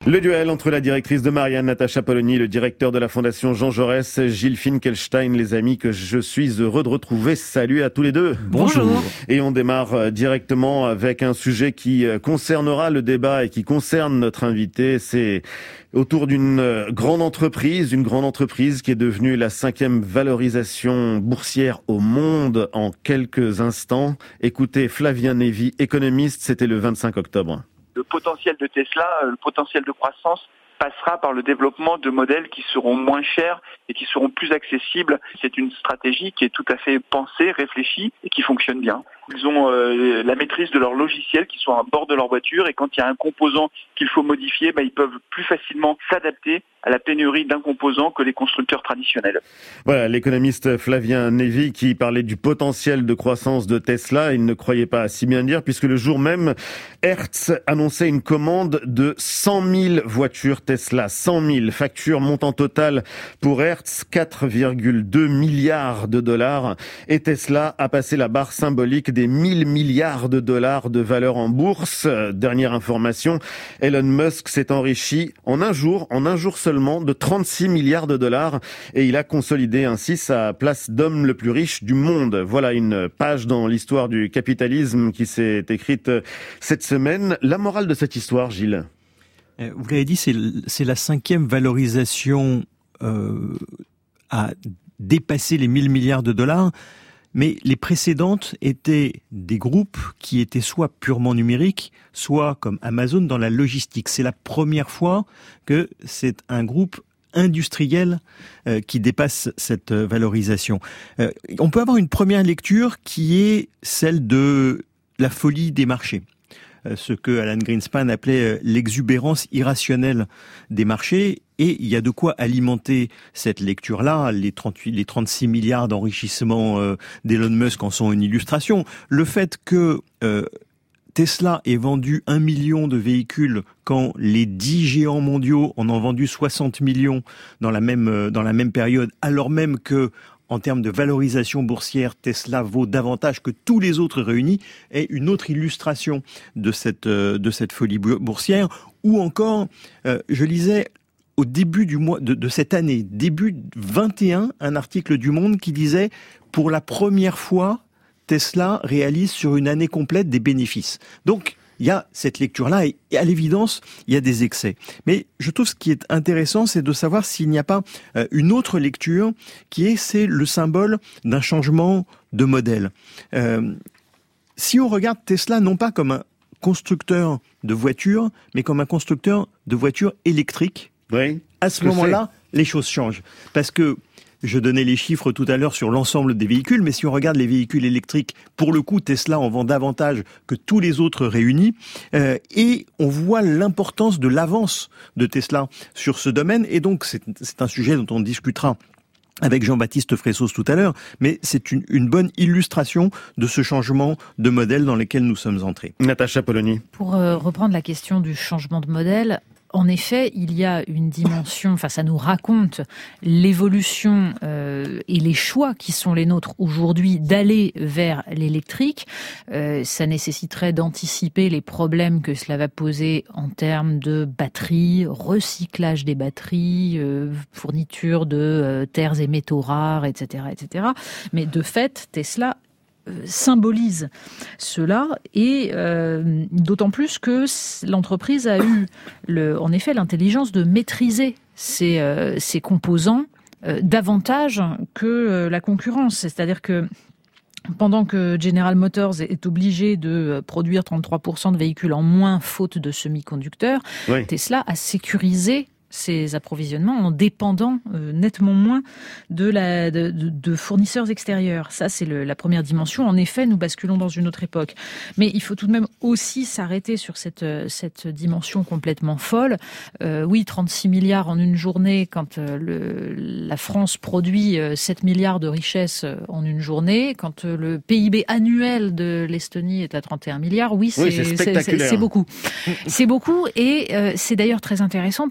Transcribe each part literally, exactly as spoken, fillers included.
Le duel entre la directrice de Marianne, Natacha Polony, le directeur de la Fondation Jean Jaurès, Gilles Finkelstein, les amis que je suis heureux de retrouver. Salut à tous les deux. Bonjour. Et on démarre directement avec un sujet qui concernera le débat et qui concerne notre invité. C'est autour d'une grande entreprise, une grande entreprise qui est devenue la cinquième valorisation boursière au monde en quelques instants. Écoutez, Flavien Névy, économiste, c'était le vingt-cinq octobre. Le potentiel de Tesla, le potentiel de croissance passera par le développement de modèles qui seront moins chers et qui seront plus accessibles. C'est une stratégie qui est tout à fait pensée, réfléchie et qui fonctionne bien. Ils ont euh, la maîtrise de leur logiciel qui sont à bord de leur voiture et quand il y a un composant qu'il faut modifier, bah, ils peuvent plus facilement s'adapter à la pénurie d'un composant que les constructeurs traditionnels. Voilà, l'économiste Flavien Névy qui parlait du potentiel de croissance de Tesla. Il ne croyait pas à si bien dire puisque le jour même, Hertz annonçait une commande de cent mille voitures Tesla. cent mille, facture montant total pour Hertz, quatre virgule deux milliards de dollars. Et Tesla a passé la barre symbolique des mille milliards de dollars de valeur en bourse. Dernière information, Elon Musk s'est enrichi en un jour, en un jour seulement, de trente-six milliards de dollars et il a consolidé ainsi sa place d'homme le plus riche du monde. Voilà une page dans l'histoire du capitalisme qui s'est écrite cette semaine. La morale de cette histoire, Gilles? Vous l'avez dit, c'est, c'est la cinquième valorisation euh, à dépasser les mille milliards de dollars. Mais les précédentes étaient des groupes qui étaient soit purement numériques, soit comme Amazon dans la logistique. C'est la première fois que c'est un groupe industriel euh, qui dépasse cette euh, valorisation. Euh, on peut avoir une première lecture qui est celle de la folie des marchés. Ce que Alan Greenspan appelait l'exubérance irrationnelle des marchés. Et il y a de quoi alimenter cette lecture-là. Les trente-huit, les trente-six milliards d'enrichissement euh, d'Elon Musk en sont une illustration. Le fait que euh, Tesla ait vendu un million de véhicules quand les dix géants mondiaux en ont vendu soixante millions dans la même, euh, dans la même période, alors même que en termes de valorisation boursière, Tesla vaut davantage que tous les autres réunis, est une autre illustration de cette euh, de cette folie boursière. Ou encore, euh, je lisais au début du mois de, de cette année, début vingt et un, un article du Monde qui disait pour la première fois, Tesla réalise sur une année complète des bénéfices. Donc il y a cette lecture-là et à l'évidence, il y a des excès. Mais je trouve ce qui est intéressant, c'est de savoir s'il n'y a pas une autre lecture qui est, c'est le symbole d'un changement de modèle. Euh, si on regarde Tesla non pas comme un constructeur de voitures, mais comme un constructeur de voitures électriques, oui, à ce moment-là, c'est... les choses changent. Parce que je donnais les chiffres tout à l'heure sur l'ensemble des véhicules, mais si on regarde les véhicules électriques, pour le coup, Tesla en vend davantage que tous les autres réunis. Euh, et on voit l'importance de l'avance de Tesla sur ce domaine. Et donc, c'est, c'est un sujet dont on discutera avec Jean-Baptiste Fressos tout à l'heure, mais c'est une, une bonne illustration de ce changement de modèle dans lequel nous sommes entrés. Natacha Polony. Pour euh, reprendre la question du changement de modèle, en effet, il y a une dimension, enfin ça nous raconte l'évolution euh, et les choix qui sont les nôtres aujourd'hui d'aller vers l'électrique. Euh, ça nécessiterait d'anticiper les problèmes que cela va poser en termes de batteries, recyclage des batteries, euh, fourniture de euh, terres et métaux rares, et cetera, et cetera. Mais de fait, Tesla symbolise cela et euh, d'autant plus que l'entreprise a eu le, en effet l'intelligence de maîtriser ses, euh, ses composants euh, davantage que euh, la concurrence. C'est-à-dire que pendant que General Motors est obligé de produire trente-trois pour cent de véhicules en moins faute de semi-conducteurs, oui. Tesla a sécurisé ses approvisionnements en dépendant euh, nettement moins de, la, de, de, de fournisseurs extérieurs. Ça, c'est le, la première dimension. En effet, nous basculons dans une autre époque. Mais il faut tout de même aussi s'arrêter sur cette, cette dimension complètement folle. Euh, oui, trente-six milliards en une journée quand euh, le, la France produit euh, sept milliards de richesses en une journée. Quand euh, le P I B annuel de l'Estonie est à trente et un milliards, oui, c'est, oui, c'est spectaculaire. C'est, c'est, c'est beaucoup. C'est beaucoup et euh, c'est d'ailleurs très intéressant parce que les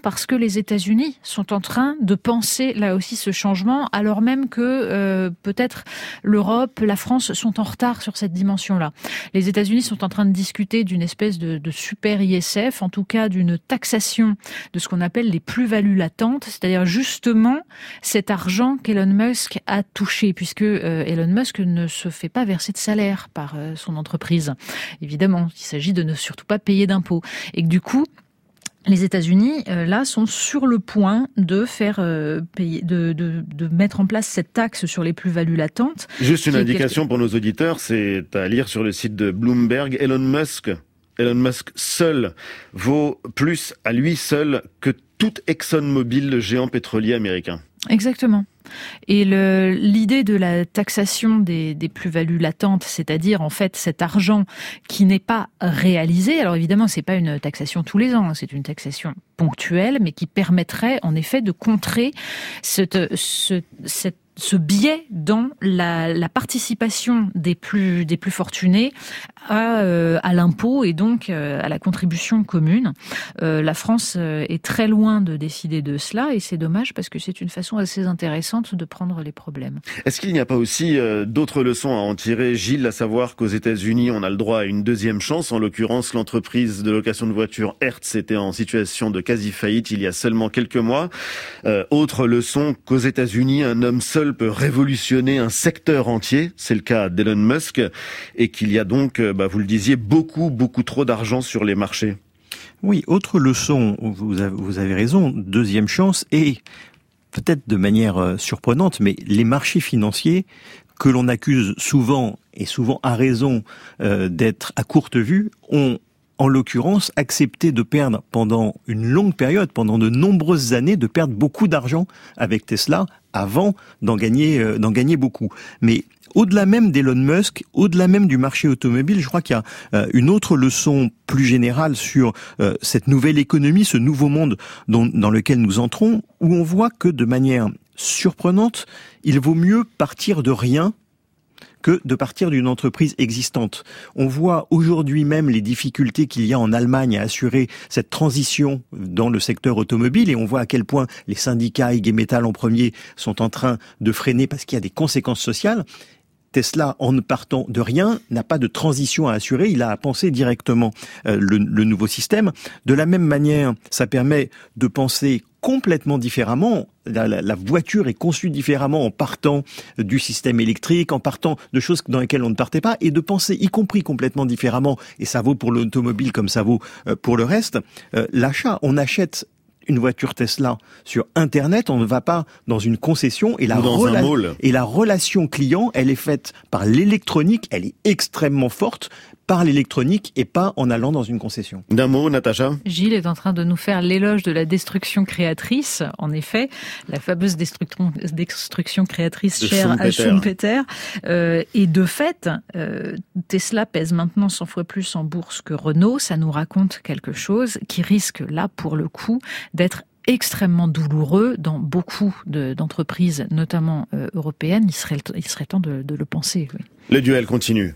les États-Unis sont en train de penser là aussi ce changement, alors même que euh, peut-être l'Europe, la France sont en retard sur cette dimension-là. Les États-Unis sont en train de discuter d'une espèce de, de super I S F, en tout cas d'une taxation de ce qu'on appelle les plus-values latentes, c'est-à-dire justement cet argent qu'Elon Musk a touché, puisque euh, Elon Musk ne se fait pas verser de salaire par euh, son entreprise. Évidemment, il s'agit de ne surtout pas payer d'impôts. Et que du coup, les États-Unis, euh, là, sont sur le point de faire euh, payer, de, de, de mettre en place cette taxe sur les plus-values latentes. Juste une indication quelque... pour nos auditeurs, c'est à lire sur le site de Bloomberg. Elon Musk, Elon Musk seul vaut plus à lui seul que toute ExxonMobil, le géant pétrolier américain. Exactement. Et le, l'idée de la taxation des, des plus-values latentes, c'est-à-dire en fait cet argent qui n'est pas réalisé, alors évidemment c'est pas une taxation tous les ans, c'est une taxation ponctuelle, mais qui permettrait en effet de contrer cette, ce, cette ce biais dans la, la participation des plus des plus fortunés à, euh, à l'impôt et donc euh, à la contribution commune. Euh, la France euh, est très loin de décider de cela et c'est dommage parce que c'est une façon assez intéressante de prendre les problèmes. Est-ce qu'il n'y a pas aussi euh, d'autres leçons à en tirer, Gilles, à savoir qu'aux États-Unis on a le droit à une deuxième chance, en l'occurrence l'entreprise de location de voitures Hertz était en situation de quasi-faillite il y a seulement quelques mois. Euh, autre leçon qu'aux États-Unis un homme seul peut révolutionner un secteur entier, c'est le cas d'Elon Musk, et qu'il y a donc, bah, vous le disiez, beaucoup, beaucoup trop d'argent sur les marchés. Oui, autre leçon, vous avez, vous avez raison, deuxième chance, et peut-être de manière surprenante, mais les marchés financiers que l'on accuse souvent, et souvent à raison, euh, d'être à courte vue, ont en l'occurrence, accepter de perdre pendant une longue période, pendant de nombreuses années, de perdre beaucoup d'argent avec Tesla avant d'en gagner, euh, d'en gagner beaucoup. Mais au-delà même d'Elon Musk, au-delà même du marché automobile, je crois qu'il y a euh, une autre leçon plus générale sur euh, cette nouvelle économie, ce nouveau monde dont, dans lequel nous entrons, où on voit que de manière surprenante, il vaut mieux partir de rien que de partir d'une entreprise existante. On voit aujourd'hui même les difficultés qu'il y a en Allemagne à assurer cette transition dans le secteur automobile et on voit à quel point les syndicats, I G Metall en premier, sont en train de freiner parce qu'il y a des conséquences sociales. Tesla, en ne partant de rien, n'a pas de transition à assurer, il a à penser directement euh, le, le nouveau système. De la même manière, ça permet de penser complètement différemment. La, la, la voiture est conçue différemment en partant du système électrique, en partant de choses dans lesquelles on ne partait pas, et de penser, y compris complètement différemment, et ça vaut pour l'automobile comme ça vaut euh, pour le reste, euh, l'achat. On achète une voiture Tesla sur Internet, on ne va pas dans une concession et la, rela- et la relation client, elle est faite par l'électronique, elle est extrêmement forte par l'électronique et pas en allant dans une concession. D'un mot, Natacha ? Gilles est en train de nous faire l'éloge de la destruction créatrice, en effet, la fameuse destruction, destruction créatrice de chère à Schumpeter. Euh, et de fait, euh, Tesla pèse maintenant cent fois plus en bourse que Renault, ça nous raconte quelque chose qui risque là, pour le coup, d'être extrêmement douloureux dans beaucoup de, d'entreprises, notamment euh, européennes. Il serait, il serait temps de, de le penser. Oui. Le duel continue.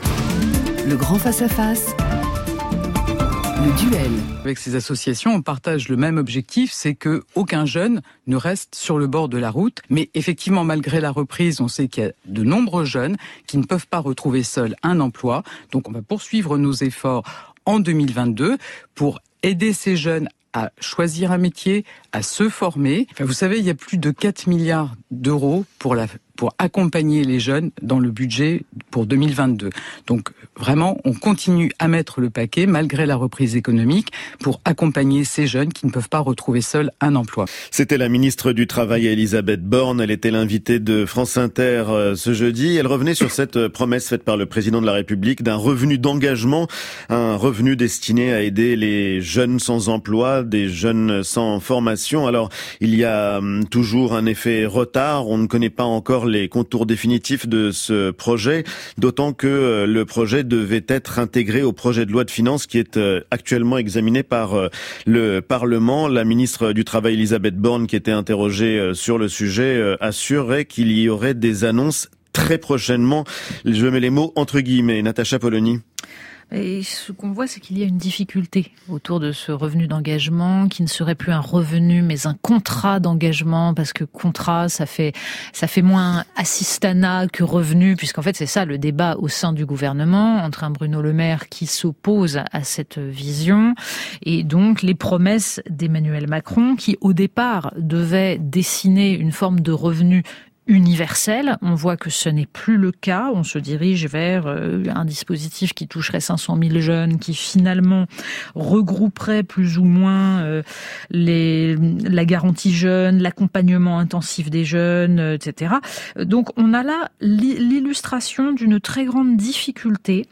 Le grand face-à-face, le duel. Avec ces associations, on partage le même objectif, c'est que aucun jeune ne reste sur le bord de la route. Mais effectivement, malgré la reprise, on sait qu'il y a de nombreux jeunes qui ne peuvent pas retrouver seuls un emploi. Donc on va poursuivre nos efforts en deux mille vingt-deux pour aider ces jeunes à choisir un métier, à se former. Enfin, vous savez, il y a plus de quatre milliards d'euros pour la pour accompagner les jeunes dans le budget pour deux mille vingt-deux. Donc vraiment, on continue à mettre le paquet malgré la reprise économique pour accompagner ces jeunes qui ne peuvent pas retrouver seuls un emploi. C'était la ministre du Travail Elisabeth Borne. Elle était l'invitée de France Inter ce jeudi. Elle revenait sur cette promesse faite par le président de la République d'un revenu d'engagement, un revenu destiné à aider les jeunes sans emploi, des jeunes sans formation. Alors, il y a toujours un effet retard. On ne connaît pas encore les contours définitifs de ce projet, d'autant que le projet devait être intégré au projet de loi de finances qui est actuellement examiné par le Parlement. La ministre du Travail, Elisabeth Borne, qui était interrogée sur le sujet, assurait qu'il y aurait des annonces très prochainement. Je mets les mots entre guillemets. Natacha Polony. Et ce qu'on voit, c'est qu'il y a une difficulté autour de ce revenu d'engagement, qui ne serait plus un revenu, mais un contrat d'engagement, parce que contrat, ça fait ça fait moins assistanat que revenu, puisqu'en fait, c'est ça le débat au sein du gouvernement, entre un Bruno Le Maire qui s'oppose à cette vision, et donc les promesses d'Emmanuel Macron, qui au départ devaient dessiner une forme de revenu universel. On voit que ce n'est plus le cas. On se dirige vers un dispositif qui toucherait cinq cent mille jeunes, qui finalement regrouperait plus ou moins les, la garantie jeune, l'accompagnement intensif des jeunes, et cetera. Donc on a là l'illustration d'une très grande difficulté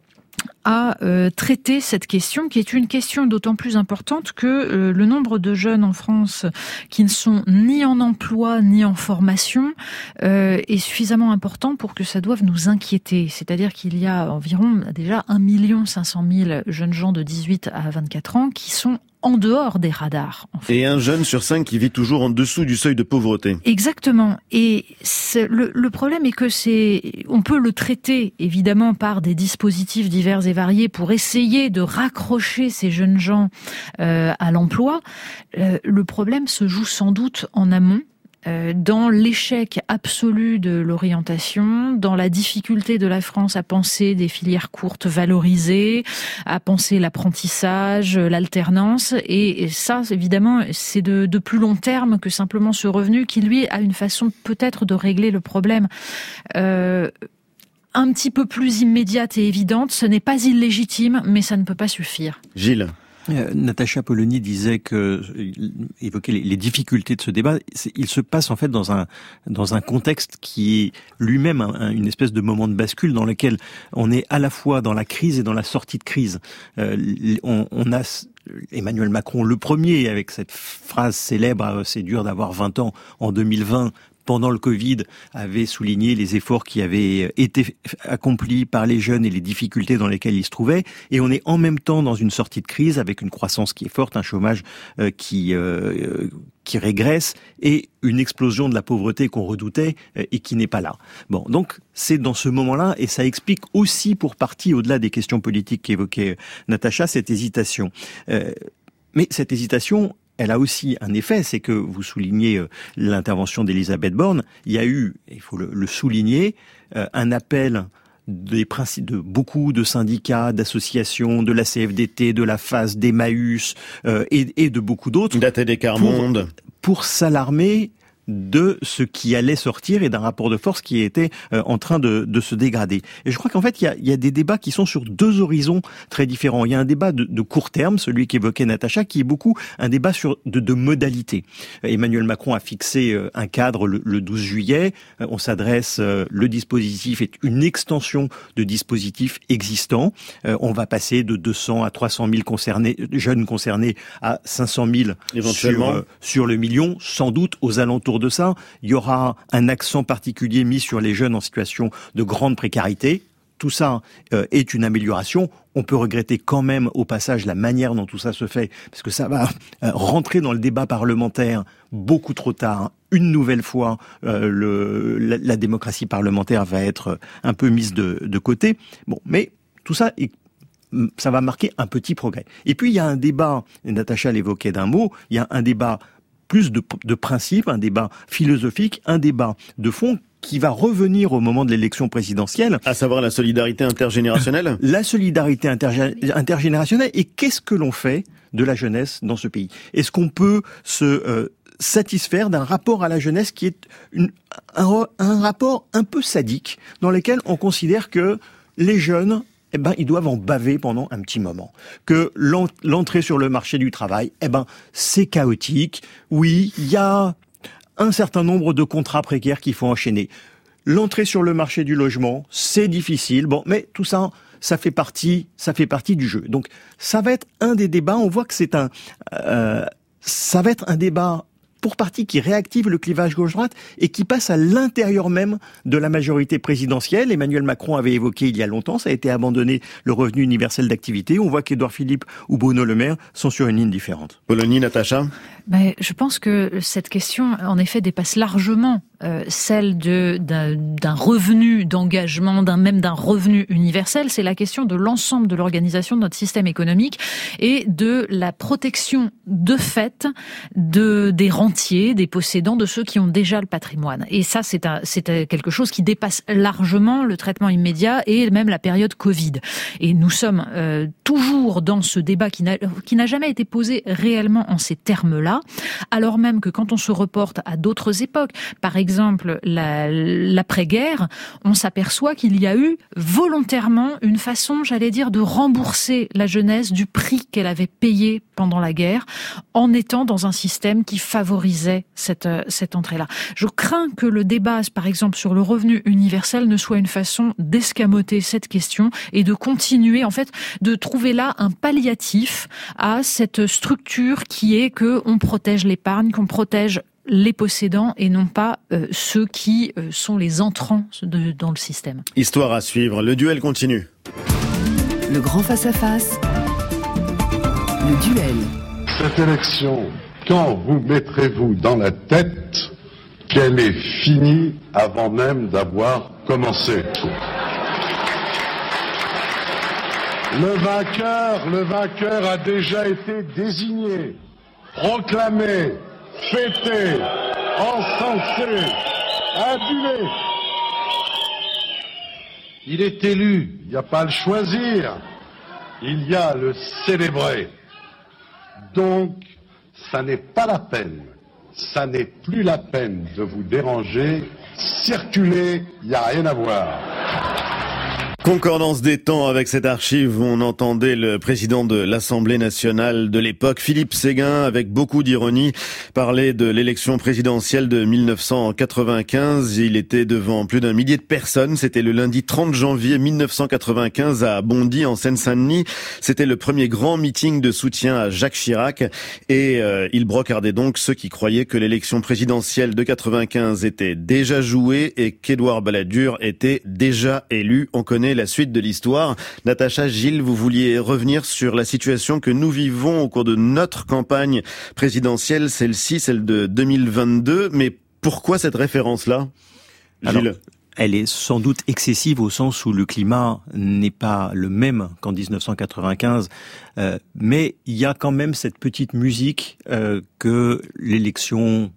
à euh, traiter cette question, qui est une question d'autant plus importante que euh, le nombre de jeunes en France qui ne sont ni en emploi ni en formation euh, est suffisamment important pour que ça doive nous inquiéter. C'est-à-dire qu'il y a environ déjà un million cinq cent mille jeunes gens de dix-huit à vingt-quatre ans qui sont en dehors des radars. En fait. Et un jeune sur cinq qui vit toujours en dessous du seuil de pauvreté. Exactement. Et le, le problème est que c'est, on peut le traiter évidemment par des dispositifs divers et variés pour essayer de raccrocher ces jeunes gens euh, à l'emploi. Euh, le problème se joue sans doute en amont, dans l'échec absolu de l'orientation, dans la difficulté de la France à penser des filières courtes valorisées, à penser l'apprentissage, l'alternance. Et ça, évidemment, c'est de, de plus long terme que simplement ce revenu qui, lui, a une façon peut-être de régler le problème. Euh, un petit peu plus immédiate et évidente, ce n'est pas illégitime, mais ça ne peut pas suffire. Gilles. Euh, Natacha Polony disait que, évoquait les, les difficultés de ce débat. Il se passe en fait dans un dans un contexte qui est lui-même un, un, une espèce de moment de bascule dans lequel on est à la fois dans la crise et dans la sortie de crise. Euh, on, on a Emmanuel Macron le premier avec cette phrase célèbre, c'est dur d'avoir vingt ans en deux mille vingt. Pendant le Covid, avait souligné les efforts qui avaient été accomplis par les jeunes et les difficultés dans lesquelles ils se trouvaient. Et on est en même temps dans une sortie de crise avec une croissance qui est forte, un chômage euh, qui euh, qui régresse et une explosion de la pauvreté qu'on redoutait euh, et qui n'est pas là. Bon, donc c'est dans ce moment-là, et ça explique aussi pour partie, au-delà des questions politiques qu'évoquait Natacha, cette hésitation. Euh, mais cette hésitation, elle a aussi un effet, c'est que vous soulignez euh, l'intervention d'Elisabeth Borne. Il y a eu, il faut le, le souligner, euh, un appel des principes de beaucoup de syndicats, d'associations, de la C F D T, de la F A S, d'Emmaüs euh, et, et de beaucoup d'autres. D'A T D Quart Monde. Pour, pour s'alarmer de ce qui allait sortir et d'un rapport de force qui était euh, en train de, de se dégrader. Et je crois qu'en fait, il y a, il y a des débats qui sont sur deux horizons très différents. Il y a un débat de, de court terme, celui qu'évoquait Natacha, qui est beaucoup un débat sur de, de modalités. Emmanuel Macron a fixé euh, un cadre le, le douze juillet. Euh, on s'adresse, euh, le dispositif est une extension de dispositifs existants. Euh, on va passer de deux cents à trois cent mille concernés, jeunes concernés à cinq cent mille éventuellement sur, euh, sur le million, sans doute aux alentours de ça. Il y aura un accent particulier mis sur les jeunes en situation de grande précarité. Tout ça euh, est une amélioration. On peut regretter quand même au passage la manière dont tout ça se fait, parce que ça va euh, rentrer dans le débat parlementaire beaucoup trop tard. Une nouvelle fois, euh, le, la, la démocratie parlementaire va être un peu mise de, de côté. Bon, mais tout ça est ça va marquer un petit progrès. Et puis il y a un débat, Natacha l'évoquait d'un mot, il y a un débat plus de, de principe, un débat philosophique, un débat de fond qui va revenir au moment de l'élection présidentielle. À savoir la solidarité intergénérationnelle. La solidarité intergé- intergénérationnelle. Et qu'est-ce que l'on fait de la jeunesse dans ce pays? Est-ce qu'on peut se euh, satisfaire d'un rapport à la jeunesse qui est une, un, un rapport un peu sadique, dans lequel on considère que les jeunes, eh ben, ils doivent en baver pendant un petit moment. Que l'entrée sur le marché du travail, eh ben, c'est chaotique. Oui, il y a un certain nombre de contrats précaires qu'il faut enchaîner. L'entrée sur le marché du logement, c'est difficile. Bon, mais tout ça, ça fait partie, ça fait partie du jeu. Donc, ça va être un des débats. On voit que c'est un, euh, ça va être un débat pour partie qui réactive le clivage gauche-droite et qui passe à l'intérieur même de la majorité présidentielle. Emmanuel Macron avait évoqué il y a longtemps, ça a été abandonné, le revenu universel d'activité. On voit qu'Édouard Philippe ou Bruno Le Maire sont sur une ligne différente. Polony, Natacha. Ben, je pense que cette question, en effet, dépasse largement euh, celle de, d'un, d'un revenu d'engagement, d'un, même d'un revenu universel. C'est la question de l'ensemble de l'organisation de notre système économique et de la protection de fait de, des rentiers, des possédants, de ceux qui ont déjà le patrimoine. Et ça, c'est, un, c'est quelque chose qui dépasse largement le traitement immédiat et même la période Covid. Et nous sommes euh, toujours dans ce débat qui n'a, qui n'a jamais été posé réellement en ces termes-là, alors même que quand on se reporte à d'autres époques, par exemple la, l'après-guerre, on s'aperçoit qu'il y a eu volontairement une façon, j'allais dire, de rembourser la jeunesse du prix qu'elle avait payé pendant la guerre, en étant dans un système qui favorisait cette, cette entrée-là. Je crains que le débat, par exemple, sur le revenu universel ne soit une façon d'escamoter cette question et de continuer, en fait, de trouver là un palliatif à cette structure qui est que on protège l'épargne, qu'on protège les possédants et non pas euh, ceux qui euh, sont les entrants de, dans le système. Histoire à suivre. Le duel continue. Le grand face-à-face. Le duel. Cette élection, quand vous mettrez-vous dans la tête qu'elle est finie avant même d'avoir commencé? Le vainqueur, le vainqueur a déjà été désigné, proclamé, fêté, encensé, adulé. Il est élu, il n'y a pas à le choisir, il y a à le célébrer. Donc, ça n'est pas la peine, ça n'est plus la peine de vous déranger, circuler, il n'y a rien à voir. Concordance des temps avec cette archive où on entendait le président de l'Assemblée nationale de l'époque, Philippe Séguin, avec beaucoup d'ironie, parler de l'élection présidentielle de mille neuf cent quatre-vingt-quinze. Il était devant plus d'un millier de personnes. C'était le lundi trente janvier mille neuf cent quatre-vingt-quinze à Bondy, en Seine-Saint-Denis. C'était le premier grand meeting de soutien à Jacques Chirac. Et euh, il brocardait donc ceux qui croyaient que l'élection présidentielle de quatre-vingt-quinze était déjà jouée et qu'Édouard Balladur était déjà élu. On connaît la suite de l'histoire. Natacha, Gilles, vous vouliez revenir sur la situation que nous vivons au cours de notre campagne présidentielle, celle-ci, celle de deux mille vingt-deux. Mais pourquoi cette référence-là, Gilles? Alors, elle est sans doute excessive au sens où le climat n'est pas le même qu'en dix-neuf cent quatre-vingt-quinze, euh, mais il y a quand même cette petite musique euh, que l'élection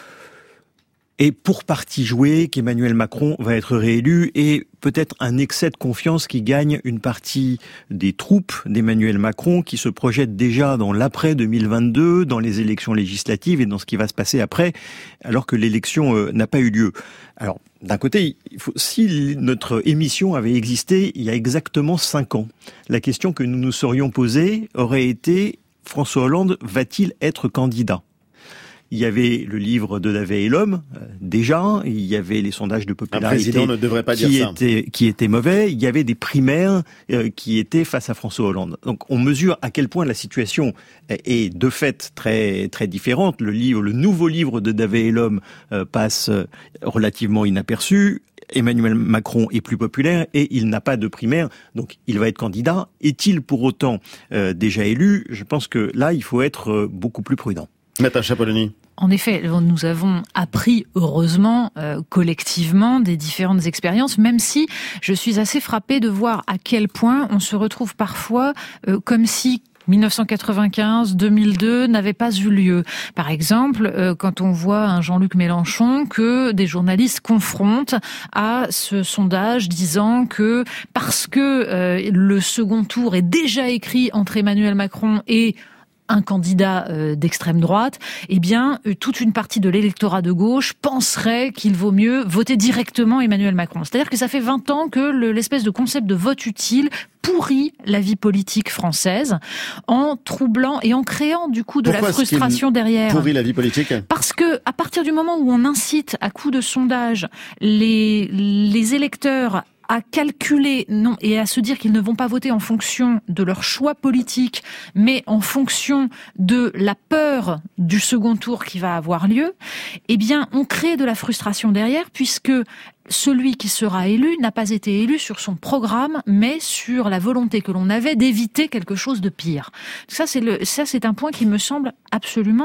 est pour partie jouée, qu'Emmanuel Macron va être réélu, et peut-être un excès de confiance qui gagne une partie des troupes d'Emmanuel Macron, qui se projettent déjà dans l'après deux mille vingt-deux, dans les élections législatives et dans ce qui va se passer après, alors que l'élection euh, n'a pas eu lieu. Alors, d'un côté, il faut, si notre émission avait existé il y a exactement cinq ans, la question que nous nous serions posée aurait été: François Hollande va-t-il être candidat ? Il y avait le livre de La Veille et l'Homme, euh, déjà. Il y avait les sondages de popularité. Un président ne devrait pas qui dire ça. Étaient, qui étaient mauvais. Il y avait des primaires euh, qui étaient face à François Hollande. Donc, on mesure à quel point la situation est de fait très très différente. Le livre, le nouveau livre de La Veille et l'Homme euh, passe relativement inaperçu. Emmanuel Macron est plus populaire et il n'a pas de primaire, donc il va être candidat. Est-il pour autant euh, déjà élu ? Je pense que là, il faut être euh, beaucoup plus prudent. Natacha Polony. En effet, nous avons appris, heureusement, euh, collectivement, des différentes expériences, même si je suis assez frappée de voir à quel point on se retrouve parfois euh, comme si mille neuf cent quatre-vingt-quinze, deux mille deux n'avaient pas eu lieu. Par exemple, euh, quand on voit un Jean-Luc Mélenchon que des journalistes confrontent à ce sondage disant que parce que euh, le second tour est déjà écrit entre Emmanuel Macron et un candidat euh, d'extrême droite, eh bien, euh, toute une partie de l'électorat de gauche penserait qu'il vaut mieux voter directement Emmanuel Macron. C'est-à-dire que ça fait vingt ans que le, l'espèce de concept de vote utile pourrit la vie politique française en troublant et en créant du coup de Pourquoi la frustration derrière. Pourrit la vie politique ? Parce que à partir du moment où on incite à coup de sondage les, les électeurs à calculer non et à se dire qu'ils ne vont pas voter en fonction de leur choix politique, mais en fonction de la peur du second tour qui va avoir lieu, eh bien, on crée de la frustration derrière, puisque celui qui sera élu n'a pas été élu sur son programme, mais sur la volonté que l'on avait d'éviter quelque chose de pire. Ça, c'est le, ça, c'est un point qui me semble absolument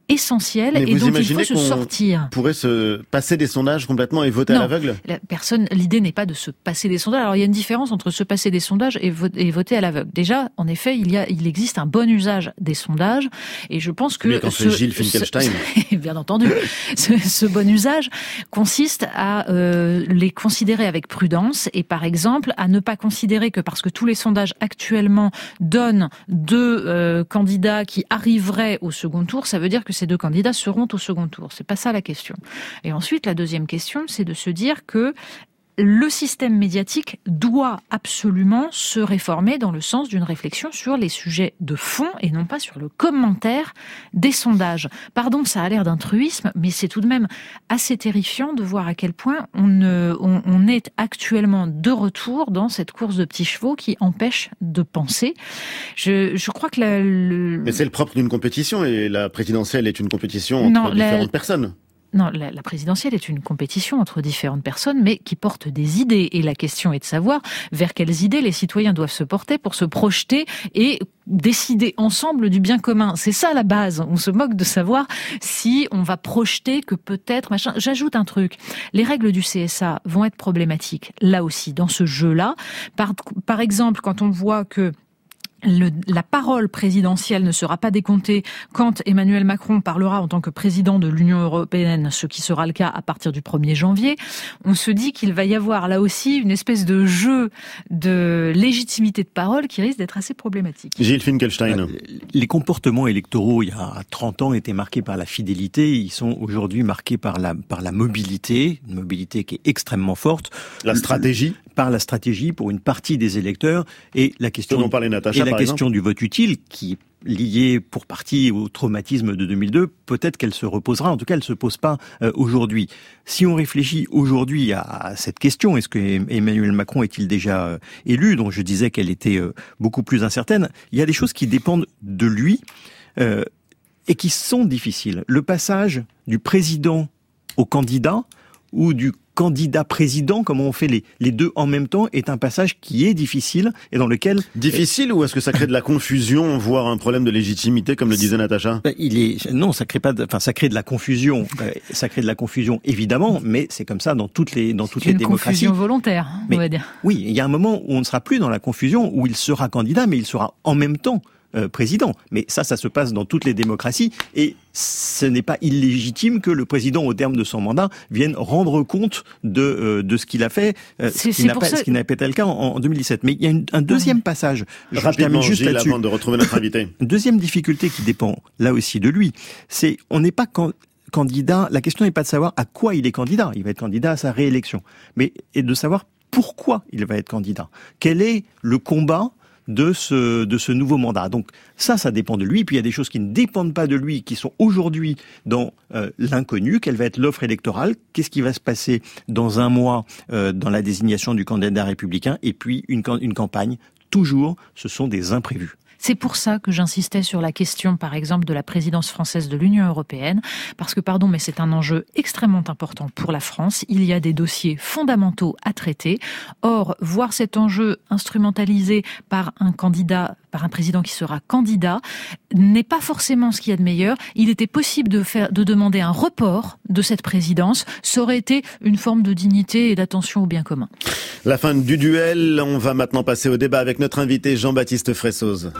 essentiel Mais et dont il faut se sortir. Pourrait se passer des sondages complètement et voter non, à l'aveugle? La personne, l'idée n'est pas de se passer des sondages. Alors il y a une différence entre se passer des sondages et, vo- et voter à l'aveugle. Déjà, en effet, il y a, il existe un bon usage des sondages et je pense que mais quand ce, fait Gilles Finkelstein, ce, bien entendu, ce, ce bon usage consiste à euh, les considérer avec prudence et par exemple à ne pas considérer que parce que tous les sondages actuellement donnent deux euh, candidats qui arriveraient au second tour, ça veut dire que ces deux candidats seront au second tour. C'est pas ça la question. Et ensuite, la deuxième question, c'est de se dire que le système médiatique doit absolument se réformer dans le sens d'une réflexion sur les sujets de fond et non pas sur le commentaire des sondages. Pardon, ça a l'air d'un truisme, mais c'est tout de même assez terrifiant de voir à quel point on, ne, on, on est actuellement de retour dans cette course de petits chevaux qui empêche de penser. Je, je crois que la, le... Mais c'est le propre d'une compétition et la présidentielle est une compétition entre non, différentes la... personnes. Non, la, la présidentielle est une compétition entre différentes personnes, mais qui portent des idées. Et la question est de savoir vers quelles idées les citoyens doivent se porter pour se projeter et décider ensemble du bien commun. C'est ça la base. On se moque de savoir si on va projeter que peut-être machin. J'ajoute un truc. Les règles du C S A vont être problématiques là aussi dans ce jeu-là. Par, par exemple, quand on voit que Le, la parole présidentielle ne sera pas décomptée quand Emmanuel Macron parlera en tant que président de l'Union européenne, ce qui sera le cas à partir du premier janvier, on se dit qu'il va y avoir là aussi une espèce de jeu de légitimité de parole qui risque d'être assez problématique. Gilles Finkelstein. Les comportements électoraux il y a trente ans étaient marqués par la fidélité, ils sont aujourd'hui marqués par la, par la mobilité, une mobilité qui est extrêmement forte. La stratégie. Par la stratégie pour une partie des électeurs et la question, dont parlait Natacha, et la par question exemple. du vote utile qui est liée pour partie au traumatisme de deux mille deux, peut-être qu'elle se reposera, en tout cas elle se pose pas euh, aujourd'hui. Si on réfléchit aujourd'hui à, à cette question, est-ce que Emmanuel Macron est-il déjà euh, élu, dont je disais qu'elle était euh, beaucoup plus incertaine, il y a des choses qui dépendent de lui euh, et qui sont difficiles. Le passage du président au candidat ou du candidat président, comment on fait les, les deux en même temps, est un passage qui est difficile et dans lequel... Difficile ou est-ce que ça crée de la confusion, voire un problème de légitimité, comme le disait Natacha? Il est non, ça crée pas, de, enfin ça crée de la confusion, euh, ça crée de la confusion évidemment, mais c'est comme ça dans toutes les dans toutes les démocraties. C'est une confusion volontaire, mais, on va dire. Oui, il y a un moment où on ne sera plus dans la confusion, où il sera candidat, mais il sera en même temps Euh, président. Mais ça, ça se passe dans toutes les démocraties et ce n'est pas illégitime que le président, au terme de son mandat, vienne rendre compte de euh, de ce qu'il a fait, euh, ce qui n'a pas, ça... ce qui n'a pas été le cas en, en deux mille dix-sept. Mais il y a une, un deuxième passage. Je Rapidement, juste Gilles, avant de retrouver notre invité. Une deuxième difficulté qui dépend là aussi de lui, c'est on n'est pas can- candidat. La question n'est pas de savoir à quoi il est candidat. Il va être candidat à sa réélection, mais et de savoir pourquoi il va être candidat. Quel est le combat de ce de ce nouveau mandat. Donc ça, ça dépend de lui. Puis il y a des choses qui ne dépendent pas de lui, qui sont aujourd'hui dans euh, l'inconnu. Quelle va être l'offre électorale? Qu'est-ce qui va se passer dans un mois euh, dans la désignation du candidat républicain? Et puis une, une campagne. Toujours, ce sont des imprévus. C'est pour ça que j'insistais sur la question, par exemple, de la présidence française de l'Union européenne, parce que, pardon, mais c'est un enjeu extrêmement important pour la France. Il y a des dossiers fondamentaux à traiter. Or, voir cet enjeu instrumentalisé par un candidat, par un président qui sera candidat, n'est pas forcément ce qu'il y a de meilleur. Il était possible de faire, de demander un report de cette présidence. Ça aurait été une forme de dignité et d'attention au bien commun. La fin du duel. On va maintenant passer au débat avec notre invité Jean-Baptiste Fressoz.